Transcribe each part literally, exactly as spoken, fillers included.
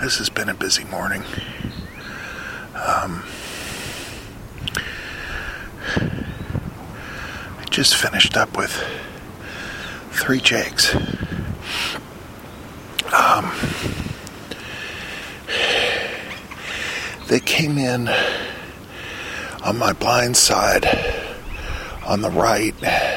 this has been a busy morning. Um, I just finished up with three jakes. Um, they came in on my blind side on the right,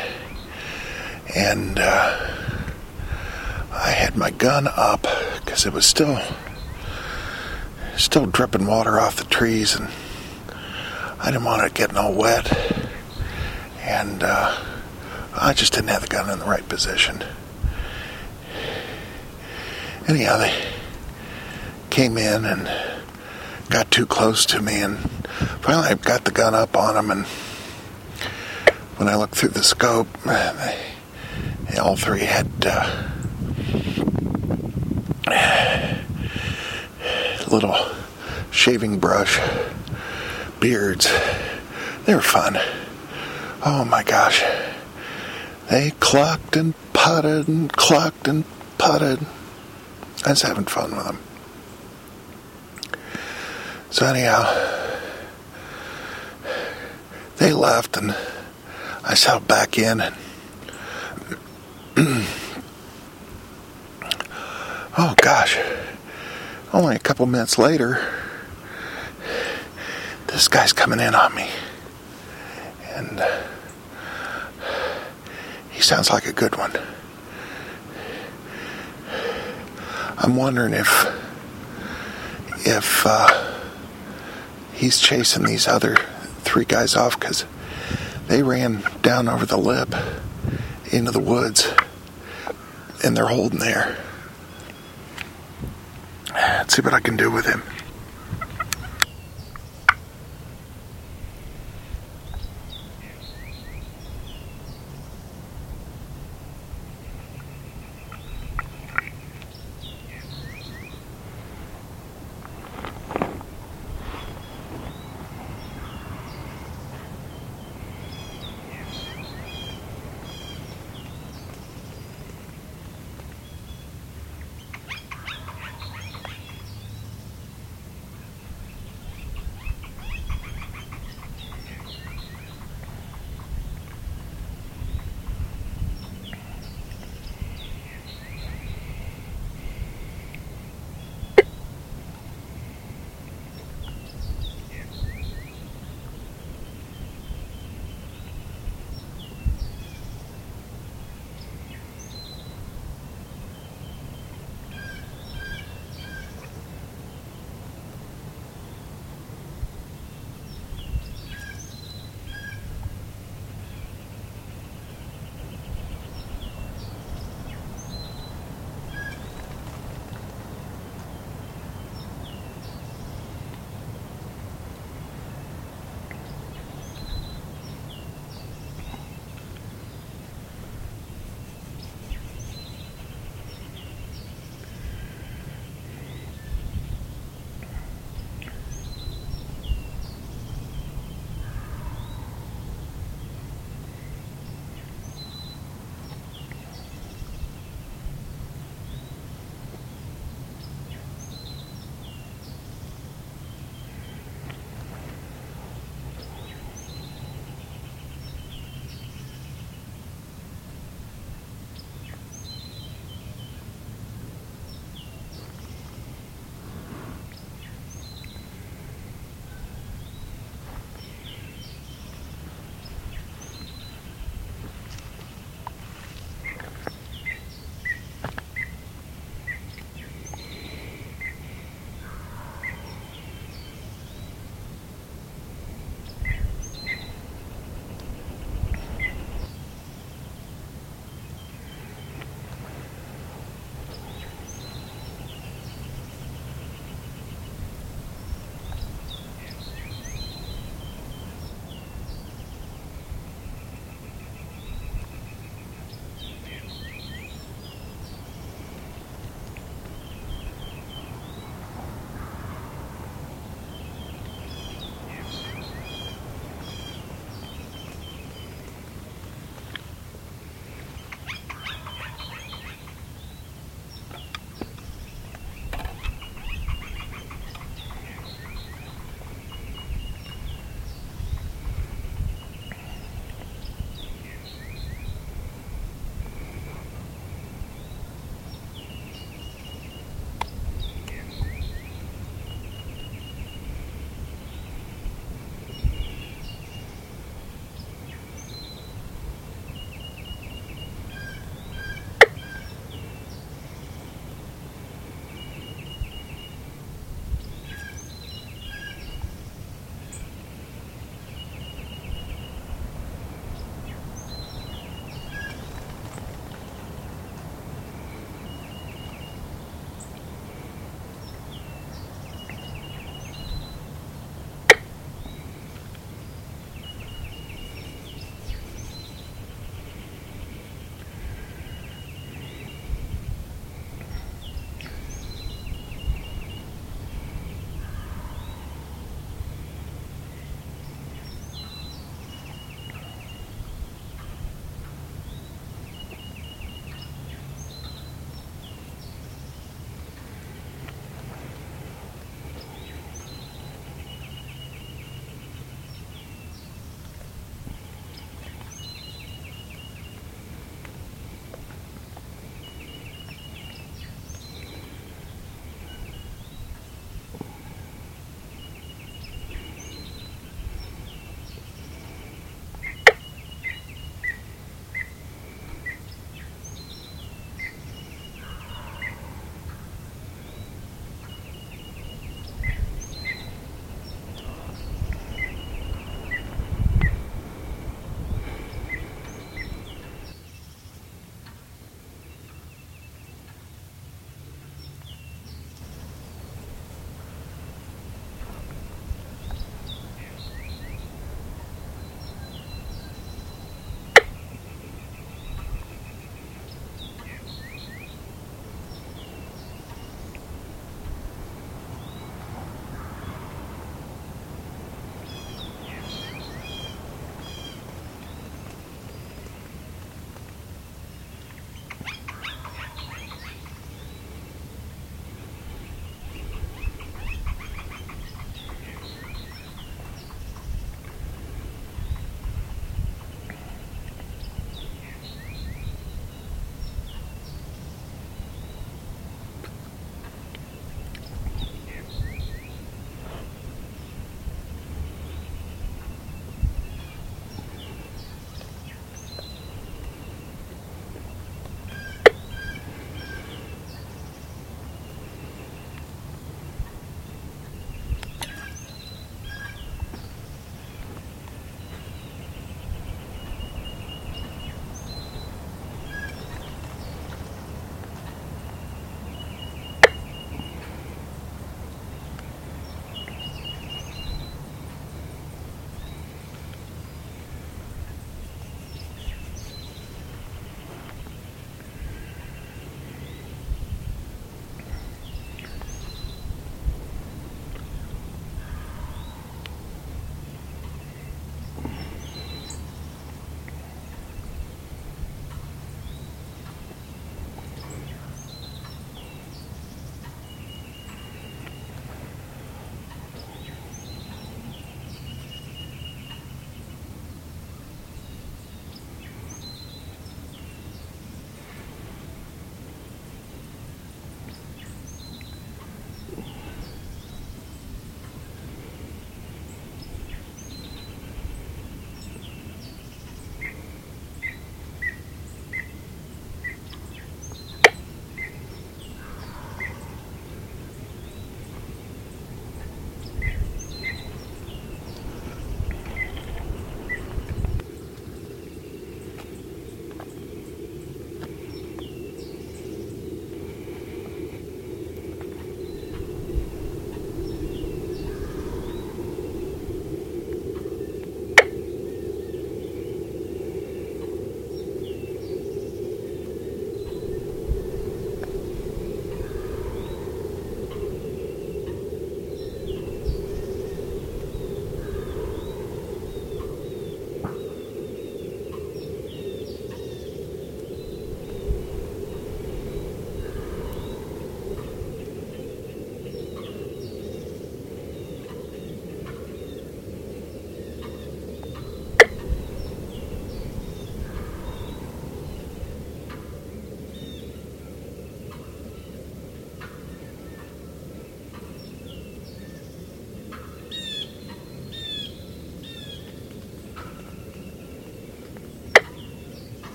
and uh, I had my gun up because it was still still dripping water off the trees, and I didn't want it getting all wet, and uh, I just didn't have the gun in the right position. Anyhow, they came in and got too close to me, and finally I got the gun up on them, and when I looked through the scope, they, they all three had uh, little shaving brush beards. They were fun. Oh my gosh. They clucked and putted and clucked and putted. I was having fun with them. So anyhow, they left, and I settled back in, and oh gosh, only a couple minutes later, this guy's coming in on me, and uh, he sounds like a good one. I'm wondering if if uh, he's chasing these other three guys off, because they ran down over the lip into the woods, and they're holding there. Let's see what I can do with him.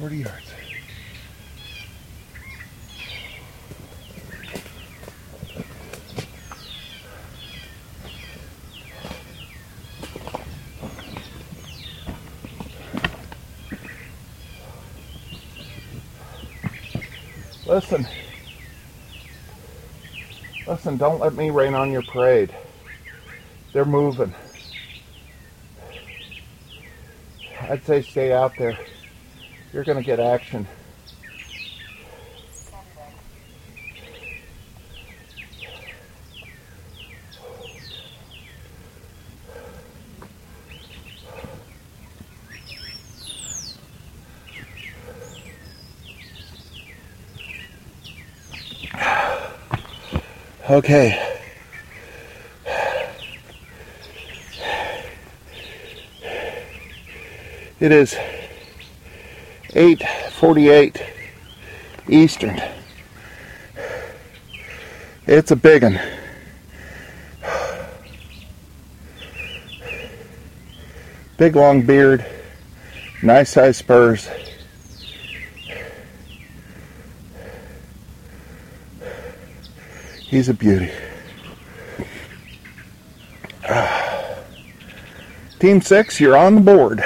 forty yards. Listen. Listen, don't let me rain on your parade. They're moving. I'd say stay out there. You're going to get action. Okay. It is eight forty-eight Eastern. It's a big one. Big long beard, nice size spurs. He's a beauty. Uh, Team six, you're on the board.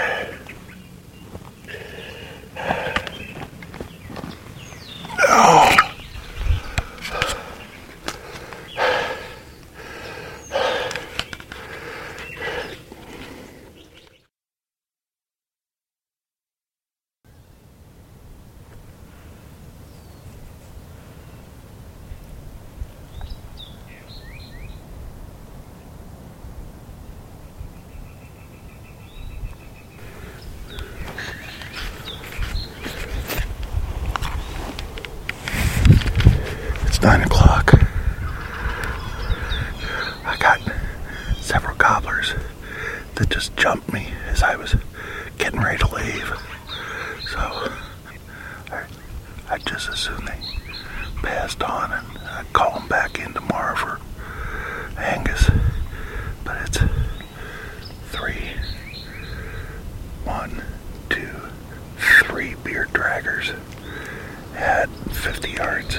It's nine o'clock. I got several gobblers that just jumped me as I was getting ready to leave. So I, I just as soon they passed on, and I'd call them back in tomorrow for Angus. But it's three, one, two, three beard draggers at fifty yards.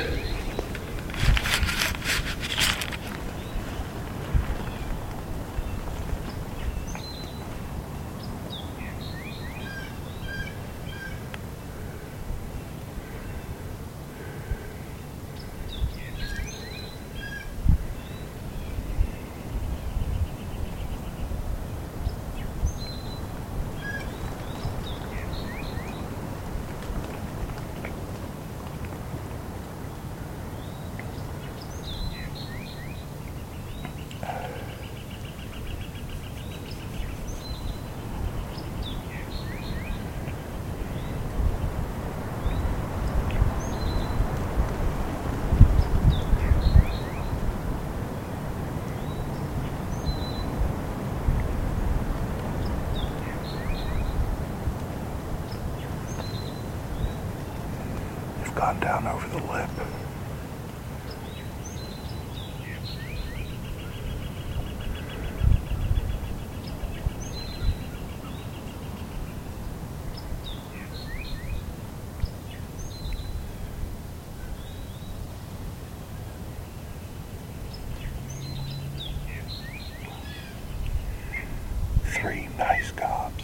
Gone down over the lip. Three nice gobs.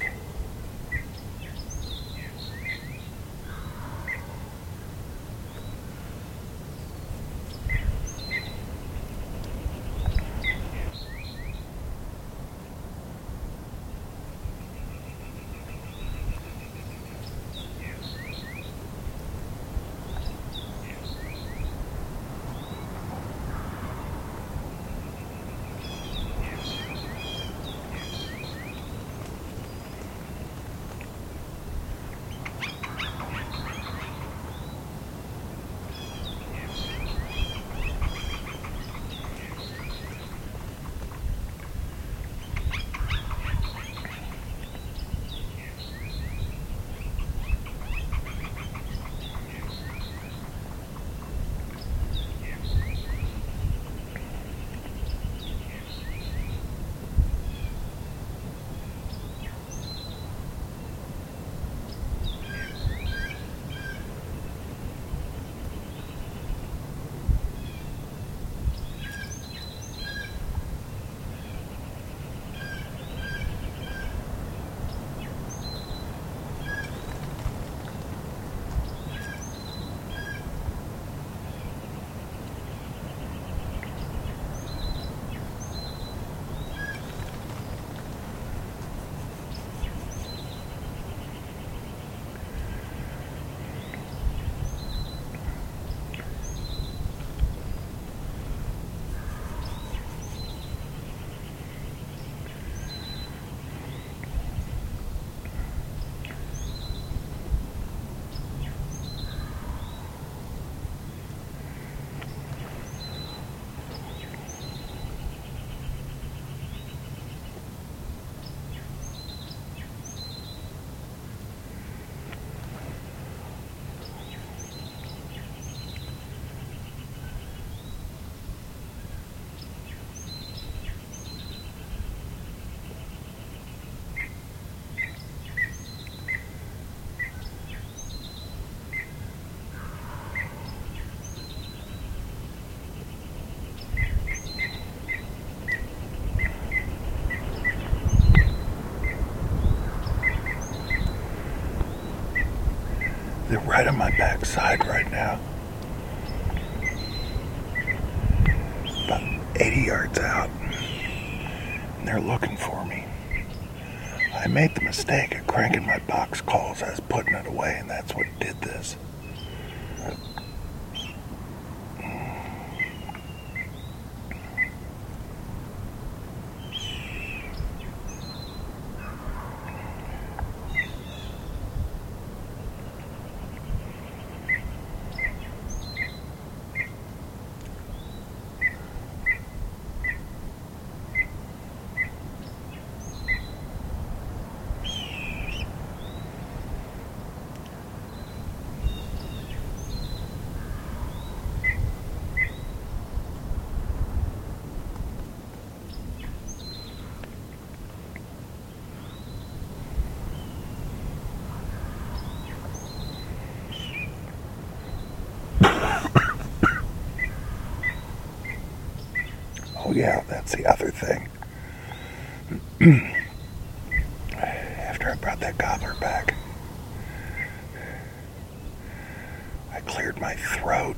right on my backside right now. About eighty yards out. And they're looking for me. I made the mistake of cranking my box calls as putting it away, and that's what did this. Oh yeah, that's the other thing. After I brought that gobbler back, I cleared my throat,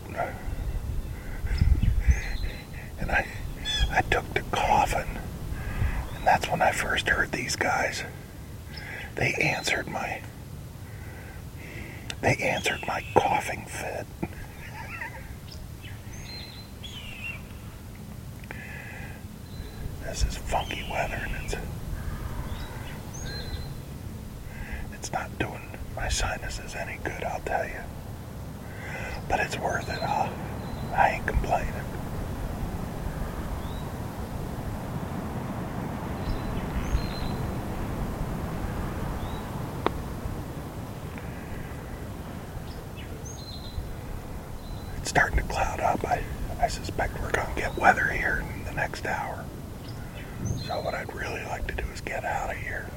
and I I took to coughing, and that's when I first heard these guys. They answered my they answered my coughing fit. This is funky weather, and it's it's not doing my sinuses any good, I'll tell you. But it's worth it. I'll, I ain't complaining. It's starting to cloud up. I, I suspect we're going to get weather here in the next hour. So what I'd really like to do is get out of here.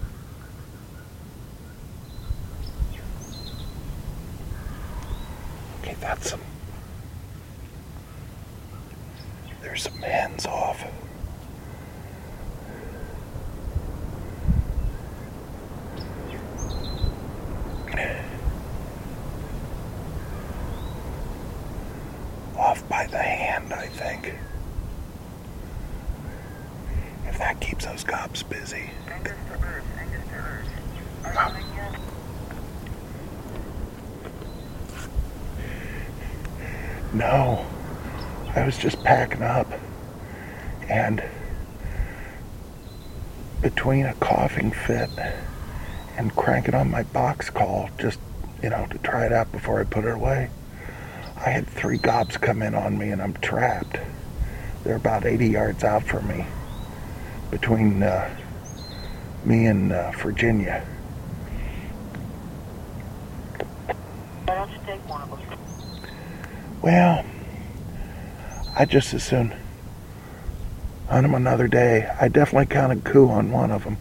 Okay, that's some... There's some hens off. Off by the hand, I think. If that keeps those cops busy. Angus to Earth, Angus to Earth. Are you coming yet? No, I was just packing up, and between a coughing fit and cranking on my box call, just, you know, to try it out before I put it away, I had three gobs come in on me, and I'm trapped. They're about eighty yards out from me, between uh, me and uh, Virginia. Why don't you take one of them? Well, I just as soon hunt them another day. I definitely counted coup on one of them.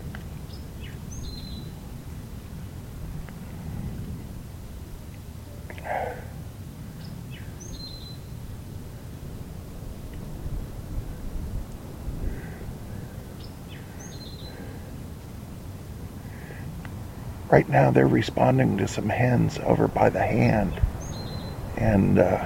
Right now they're responding to some hens over by the hand, and uh,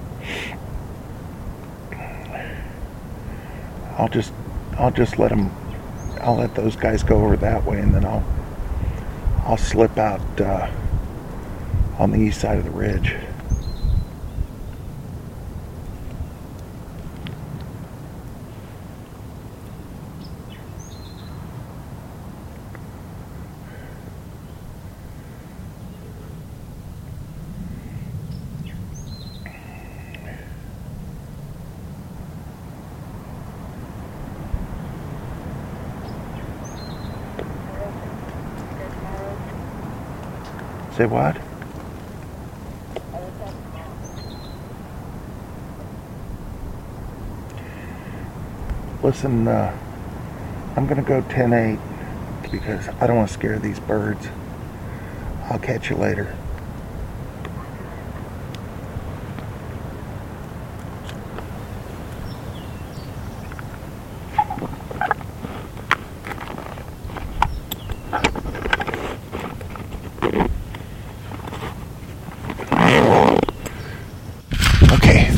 I'll just I'll just let them I'll let those guys go over that way, and then I'll I'll slip out uh, on the east side of the ridge. Say what? Listen, uh, I'm gonna go ten eight because I don't want to scare these birds. I'll catch you later.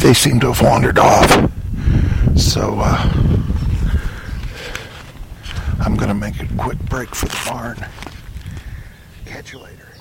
they seem to have wandered off. So uh, I'm going to make a quick break for the barn. Catch you later.